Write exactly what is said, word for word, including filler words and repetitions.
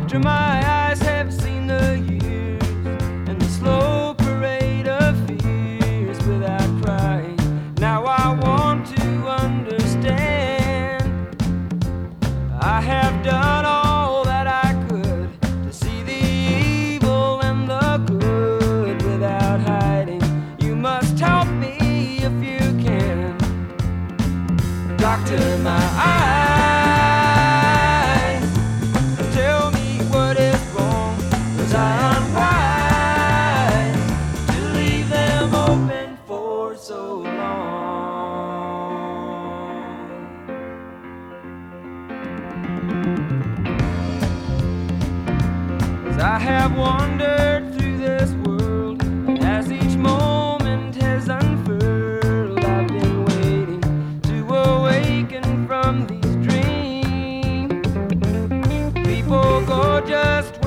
After my eyes have seen the years and the slow parade of fears without crying, now I want to understand. I have done all that I could to see the evil and the good without hiding. You must help me if you can. Doctor, my eyes, tell me what is wrong. Was I unwise to leave them open for so long? 'Cause I have wandered through this world, and as each moment has unfurled, I've been waiting to awaken from these dreams. People go just